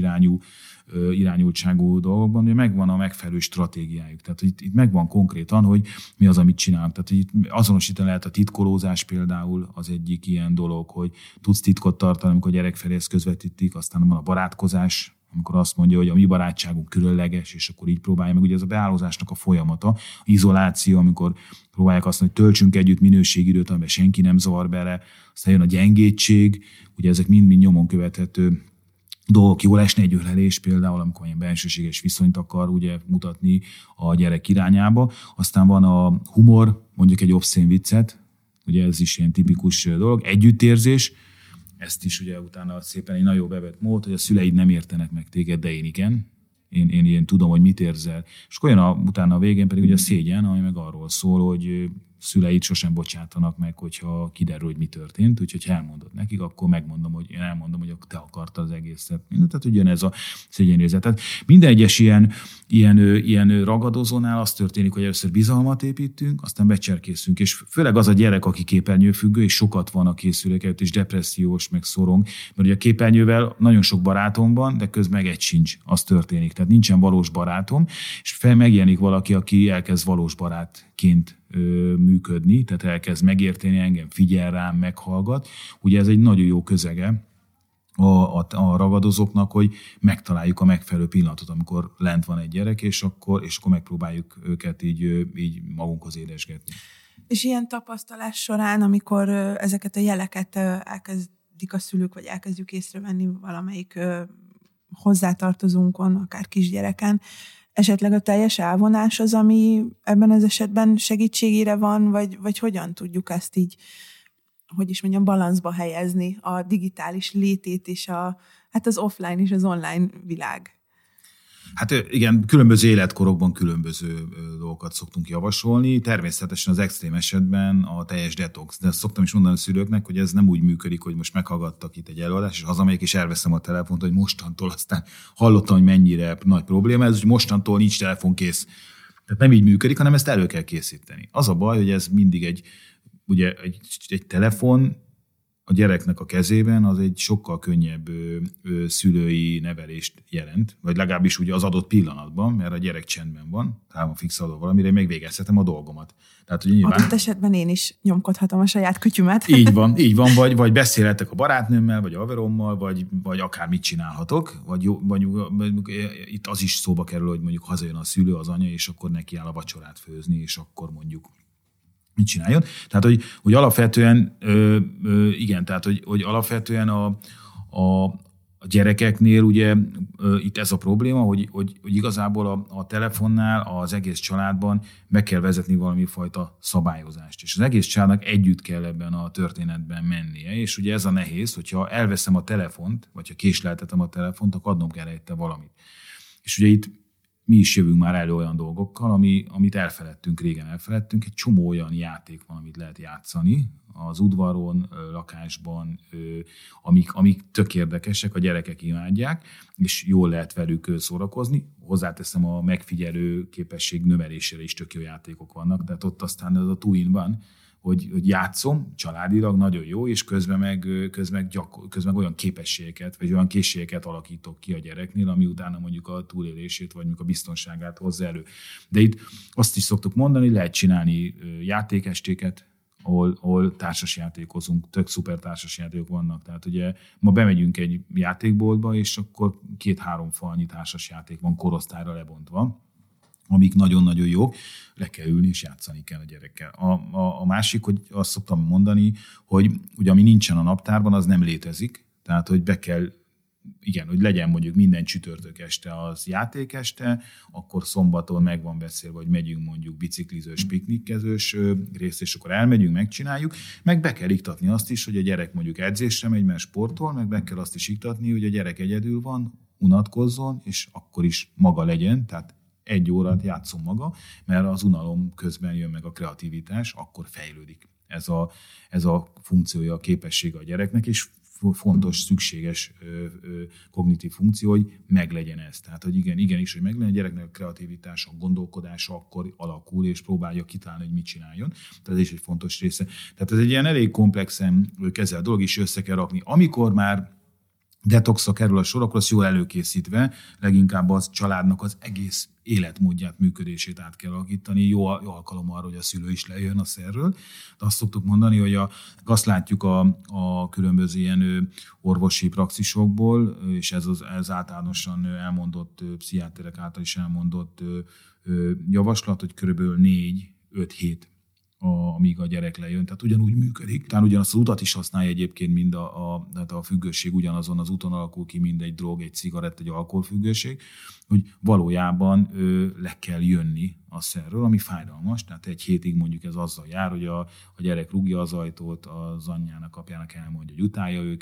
irányultságú dolgokban ugye megvan a megfelelő stratégiájuk. Tehát itt megvan konkrétan, hogy mi az, amit csinálnak. Tehát itt azonosítani lehet a titkolózás például az egyik ilyen dolog, hogy tudsz titkot tartani, amikor a gyerek felé ezt közvetítik, aztán van a barátkozás, amikor azt mondja, hogy a mi barátságunk különleges, és akkor így próbálja meg. Ugye ez a beállózásnak a folyamata, izoláció, amikor próbálják azt mondani, hogy töltsünk együtt minőségidőt, amiben senki nem zavar bele, aztán jön a gyengétség, ugye ezek mind-mind nyomon követhető dolgok. Jól esne egy ölelés például, amikor ilyen bensőséges viszonyt akar ugye mutatni a gyerek irányába. Aztán van a humor, mondjuk egy obszén viccet, ugye ez is ilyen tipikus dolog, együttérzés. Ezt is ugye utána szépen egy nagyon bevett mód, hogy a szüleid nem értenek meg téged, de én igen. Én tudom, hogy mit érzel. És akkor jön utána a végén pedig ugye a szégyen, ami meg arról szól, hogy szüleit sosem bocsátanak meg, hogyha kiderül, hogy mi történt, úgyhogy ha elmondod nekik, akkor megmondom, hogy én elmondom, hogy te akartad az egészet. Tehát ugyanez a szégyenérzet. Tehát minden egyes ilyen ragadozónál az történik, hogy először bizalmat építünk, aztán becserkészünk, és főleg az a gyerek, aki képernyőfüggő, és sokat van a készülék előtt, és depressziós, meg szorong, mert ugye a képernyővel nagyon sok barátom van, de közben egy sincs, az történik. Tehát nincsen valós barátom, és megjelenik valaki, aki elkezd valós barátként működni, tehát elkezd megérteni engem, figyel rám, meghallgat. Ugye ez egy nagyon jó közege a ragadozóknak, hogy megtaláljuk a megfelelő pillanatot, amikor lent van egy gyerek, és akkor megpróbáljuk őket így magunkhoz édesgetni. És ilyen tapasztalás során, amikor ezeket a jeleket elkezdik a szülők, vagy elkezdjük észrevenni valamelyik hozzátartozónkon, akár kisgyereken, esetleg a teljes elvonás az, ami ebben az esetben segítségére van, vagy hogyan tudjuk ezt így, hogy is mondjam, balanszba helyezni a digitális létét és az offline és az online világ? Hát igen, különböző életkorokban különböző dolgokat szoktunk javasolni. Természetesen az extrém esetben a teljes detox. De ezt szoktam is mondani a szülőknek, hogy ez nem úgy működik, hogy most meghallgattak itt egy előadást, és hazamegyek és elveszem a telefont, hogy mostantól aztán hallottam, hogy mennyire nagy probléma ez, hogy mostantól nincs telefonkész. Tehát nem így működik, hanem ezt elő kell készíteni. Az a baj, hogy ez mindig egy telefon, a gyereknek a kezében az egy sokkal könnyebb szülői nevelést jelent, vagy legalábbis ugye az adott pillanatban, mert a gyerek csendben van, távol fixálva valamire, még végezhetem a dolgomat. Tehát, hogy nyilván... Adott esetben én is nyomkodhatom a saját kütyümet. Így van, vagy beszélhetek a barátnőmmel, vagy a haverommal, vagy akár mit csinálhatok, vagy itt az is szóba kerül, hogy mondjuk hazajön a szülő, az anya, és akkor neki áll a vacsorát főzni, és akkor mondjuk mit csináljon. Tehát, hogy alapvetően, igen, tehát, hogy alapvetően a gyerekeknél ugye itt ez a probléma, hogy igazából a telefonnál az egész családban meg kell vezetni valami fajta szabályozást. És az egész családnak együtt kell ebben a történetben mennie, és ugye ez a nehéz, hogyha elveszem a telefont, vagy ha késleltetem a telefont, akkor adnom kell helyette valamit. És ugye itt mi is jövünk már elő olyan dolgokkal, amit régen elfeledtünk. Egy csomó olyan játék van, amit lehet játszani az udvaron, lakásban, amik tök érdekesek, a gyerekek imádják, és jól lehet velük szórakozni. Hozzáteszem, a megfigyelő képesség növelésére is tök jó játékok vannak, tehát ott aztán ez a two-in van, hogy játszom, családilag nagyon jó, és közben meg olyan képességeket, vagy olyan készségeket alakítok ki a gyereknél, ami utána mondjuk a túlélését, vagy mondjuk a biztonságát hozza elő. De itt azt is szoktuk mondani, lehet csinálni játékestéket, ahol társasjátékozunk, tök szuper társasjátékok vannak. Tehát ugye ma bemegyünk egy játékboltba, és akkor 2-3 falnyi társasjáték van korosztályra lebontva, amik nagyon-nagyon jók, le kell ülni és játszani kell a gyerekkel. A másik, hogy azt szoktam mondani, hogy ugye ami nincsen a naptárban, az nem létezik, tehát hogy be kell, igen, hogy legyen mondjuk minden csütörtök este az játékeste, akkor szombaton meg van beszélve, hogy megyünk mondjuk biciklizős, piknikkezős részt, és akkor elmegyünk, megcsináljuk, meg be kell iktatni azt is, hogy a gyerek mondjuk edzésre megy, mert sportol, meg be kell azt is iktatni, hogy a gyerek egyedül van, unatkozzon, és akkor is maga legyen, tehát 1 órát játszom maga, mert az unalom közben jön meg a kreativitás, akkor fejlődik. Ez a funkciója, a képessége a gyereknek, és fontos, szükséges kognitív funkció, hogy meglegyen ez. Tehát, hogy igenis, hogy meglegyen a gyereknek a kreativitása, a gondolkodása, akkor alakul, és próbálja kitalálni, hogy mit csináljon. Tehát ez is egy fontos része. Tehát ez egy ilyen elég komplexen kezelt dolog, is össze kell rakni. Amikor már detoxra kerül a sor, akkor azt jól előkészítve, leginkább az családnak az egész életmódját, működését át kell alakítani. Jó alkalom arra, hogy a szülő is lejön a szerről. De azt szoktuk mondani, hogy azt látjuk a különböző ilyen orvosi praxisokból, és ez általánosan elmondott, pszichiáterek által is elmondott javaslat, hogy körülbelül 4-5 hét amíg a gyerek lejön. Tehát ugyanúgy működik. Tehát ugyanazt az utat is használja egyébként, mind a függőség ugyanazon az úton alakul ki, mind egy drog, egy cigarett, egy alkoholfüggőség, hogy valójában le kell jönni a szerről, ami fájdalmas. Tehát 1 hétig mondjuk ez azzal jár, hogy a gyerek rúgja az ajtót, az anyjának, apjának elmondja, hogy utálja őket,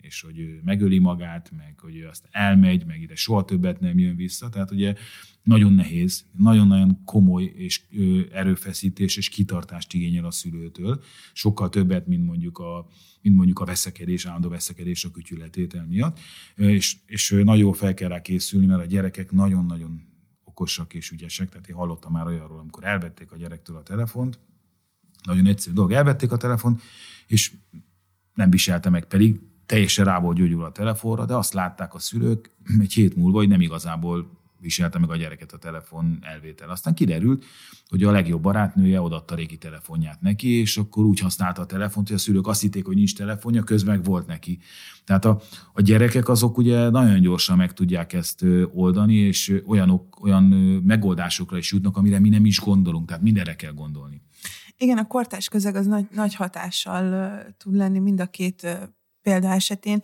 és hogy megöli magát, meg hogy azt elmegy, meg ide soha többet nem jön vissza. Tehát ugye nagyon nehéz, nagyon-nagyon komoly és erőfeszítés és kitartást igényel a szülőtől. Sokkal többet, mint mondjuk a veszekedés, állandó veszekedés a kütyületétel miatt. És nagyon jól fel kell rá készülni, mert a gyerekek nagyon-nagyon okosak és ügyesek. Tehát én hallottam már olyanról, amikor elvették a gyerektől a telefont, nagyon egyszerű dolog, elvették a telefont, és nem viselte meg, pedig teljesen rá volt gyógyulva a telefonra, de azt látták a szülők egy hét múlva, hogy nem igazából viselte meg a gyereket a telefon elvétel. Aztán kiderült, hogy a legjobb barátnője odaadta régi telefonját neki, és akkor úgy használta a telefont, hogy a szülők azt hitték, hogy nincs telefonja, közben meg volt neki. Tehát a gyerekek azok ugye nagyon gyorsan meg tudják ezt oldani, és olyan megoldásokra is jutnak, amire mi nem is gondolunk, tehát mindenre kell gondolni. Igen, a kortárs közeg az nagy hatással tud lenni mind a két példa esetén,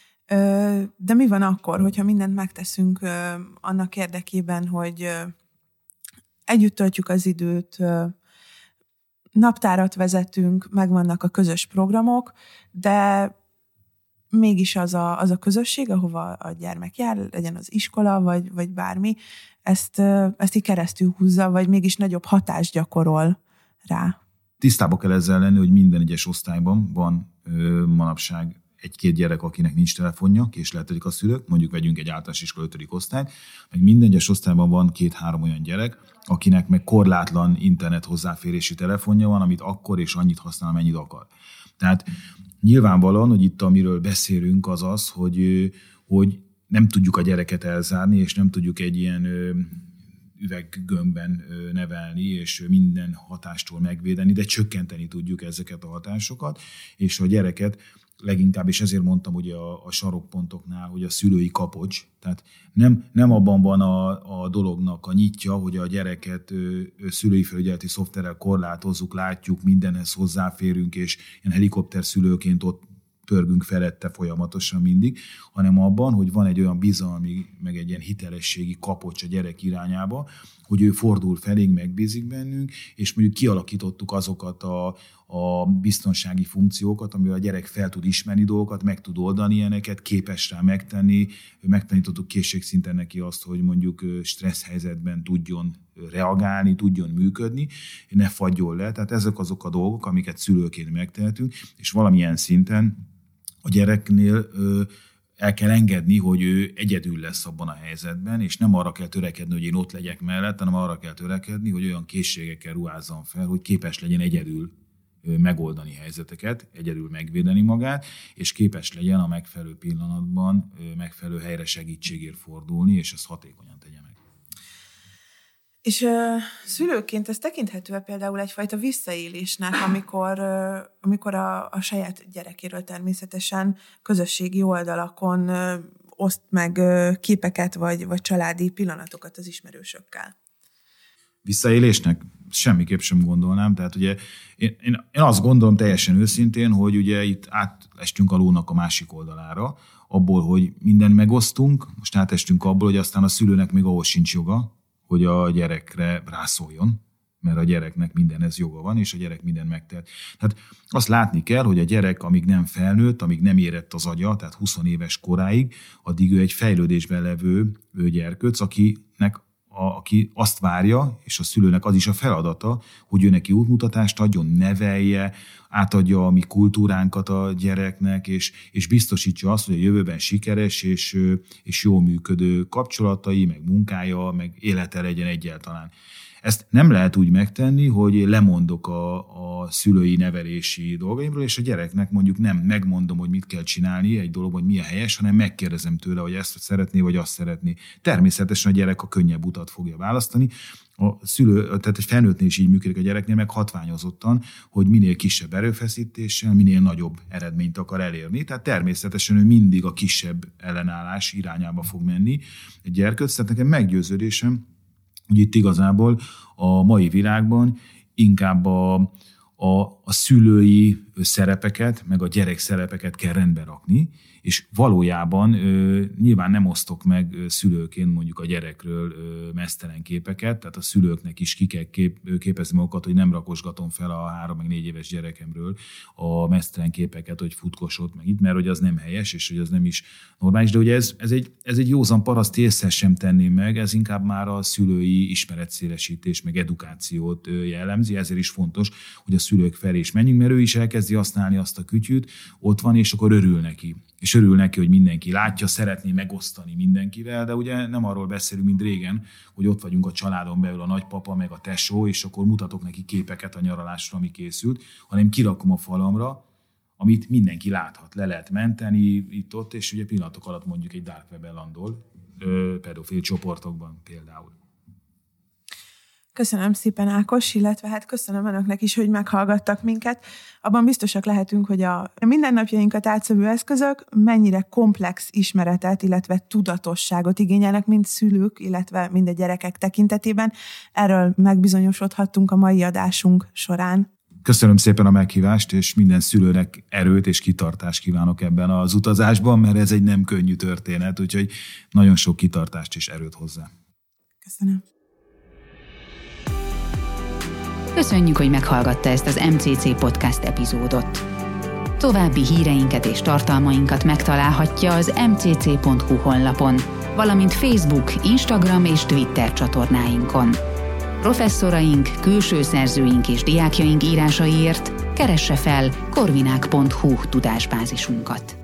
de mi van akkor, hogyha mindent megteszünk annak érdekében, hogy együtt töltjük az időt, naptárat vezetünk, megvannak a közös programok, de mégis az a közösség, ahova a gyermek jár, legyen az iskola, vagy bármi, ezt így keresztül húzza, vagy mégis nagyobb hatást gyakorol rá. Tisztában kell ezzel lenni, hogy minden egyes osztályban van manapság egy-két gyerek, akinek nincs telefonja, késleltetik a szülők, mondjuk vegyünk egy általános iskola 5. osztályt, meg minden egyes osztályban van 2-3 olyan gyerek, akinek meg korlátlan internet hozzáférési telefonja van, amit akkor és annyit használ, amennyit akar. Tehát nyilvánvalóan, hogy itt amiről beszélünk az, hogy nem tudjuk a gyereket elzárni, és nem tudjuk egy ilyen üveggömbben nevelni, és minden hatástól megvédeni, de csökkenteni tudjuk ezeket a hatásokat, és a gyereket leginkább, és ezért mondtam ugye a sarokpontoknál, hogy a szülői kapocs, tehát nem abban van a dolognak a nyitja, hogy a gyereket szülői felügyeleti szoftverrel korlátozzuk, látjuk, mindenhez hozzáférünk, és ilyen helikopter szülőként ott pörgünk felette folyamatosan mindig, hanem abban, hogy van egy olyan bizalmi, meg egy ilyen hitelességi kapocs a gyerek irányába, hogy ő fordul felénk, megbízik bennünk, és mondjuk kialakítottuk azokat a biztonsági funkciókat, amivel a gyerek fel tud ismerni dolgokat, meg tud oldani ilyeneket, képes rá megtenni, megtanítottuk készségszinten neki azt, hogy mondjuk stressz helyzetben tudjon reagálni, tudjon működni, ne fagyjon le. Tehát ezek azok a dolgok, amiket szülőként megtehetünk, és valamilyen szinten a gyereknél el kell engedni, hogy ő egyedül lesz abban a helyzetben, és nem arra kell törekedni, hogy én ott legyek mellett, hanem arra kell törekedni, hogy olyan készségekkel ruházzam fel, hogy képes legyen egyedül megoldani helyzeteket, egyedül megvédeni magát, és képes legyen a megfelelő pillanatban megfelelő helyre segítségért fordulni, és ezt hatékonyan tegye meg. És szülőként ez tekinthető például egyfajta visszaélésnek, amikor a saját gyerekéről természetesen közösségi oldalakon oszt meg képeket vagy családi pillanatokat az ismerősökkel. Visszaélésnek semmiképp sem gondolnám. Tehát ugye én azt gondolom teljesen őszintén, hogy ugye itt átestünk a lónak a másik oldalára, abból, hogy mindent megosztunk, most átestünk abból, hogy aztán a szülőnek még ahhoz sincs joga, hogy a gyerekre rászóljon, mert a gyereknek mindenhez joga van, és a gyerek mindent megtehet. Tehát azt látni kell, hogy a gyerek, amíg nem felnőtt, amíg nem érett az agya, tehát 20 éves koráig, addig ő egy fejlődésben levő gyerkőc, aki azt várja, és a szülőnek az is a feladata, hogy ő neki útmutatást adjon, nevelje, átadja a mi kultúránkat a gyereknek, és biztosítsa azt, hogy a jövőben sikeres és jól működő kapcsolatai, meg munkája, meg élete legyen egyáltalán. Ezt nem lehet úgy megtenni, hogy lemondok a szülői nevelési dolgaimról, és a gyereknek mondjuk nem megmondom, hogy mit kell csinálni, egy dolog, hogy mi a helyes, hanem megkérdezem tőle, hogy ezt szeretné, vagy azt szeretné. Természetesen a gyerek a könnyebb utat fogja választani. A szülő, tehát egy felnőttnél is így működik a gyereknél, meg hatványozottan, hogy minél kisebb erőfeszítéssel, minél nagyobb eredményt akar elérni. Tehát természetesen ő mindig a kisebb ellenállás irányába fog menni egy gyerkőc. Tehát nekem meggyőződésem, hogy itt igazából a mai világban inkább a szülői szerepeket, meg a gyerek szerepeket kell rendbe rakni, és valójában nyilván nem osztok meg szülőként mondjuk a gyerekről meztelen képeket, tehát a szülőknek is ki kell képezni magukat, hogy nem rakosgatom fel a 3-4 éves gyerekemről a meztelen képeket, hogy futkosott meg itt, mert hogy az nem helyes, és hogy az nem is normális, de ugye ez egy józan paraszt észre sem tenném meg, ez inkább már a szülői ismeretszélesítés, meg edukációt jellemzi, ezért is fontos, hogy a szülők felé is menjünk, mert ő is elkezdi használni azt a kütyűt, ott van, és akkor örül neki. És örül neki, hogy mindenki látja, szeretné megosztani mindenkivel, de ugye nem arról beszélünk, mint régen, hogy ott vagyunk a családon belül a nagypapa, meg a tesó, és akkor mutatok neki képeket a nyaralásra, ami készült, hanem kirakom a falamra, amit mindenki láthat, le lehet menteni itt-ott, és ugye pillanatok alatt mondjuk egy dark web-en landol, pedofil csoportokban például. Köszönöm szépen, Ákos, illetve hát köszönöm önöknek is, hogy meghallgattak minket. Abban biztosak lehetünk, hogy a mindennapjainkat átszövő eszközök mennyire komplex ismeretet, illetve tudatosságot igényelnek, mind szülők, illetve mind a gyerekek tekintetében. Erről megbizonyosodhattunk a mai adásunk során. Köszönöm szépen a meghívást, és minden szülőnek erőt és kitartást kívánok ebben az utazásban, mert ez egy nem könnyű történet, úgyhogy nagyon sok kitartást és erőt hozzá. Köszönöm. Köszönjük, hogy meghallgatta ezt az MCC Podcast epizódot. További híreinket és tartalmainkat megtalálhatja az mcc.hu honlapon, valamint Facebook, Instagram és Twitter csatornáinkon. Professzoraink, külső szerzőink és diákjaink írásaiért keresse fel corvinák.hu tudásbázisunkat.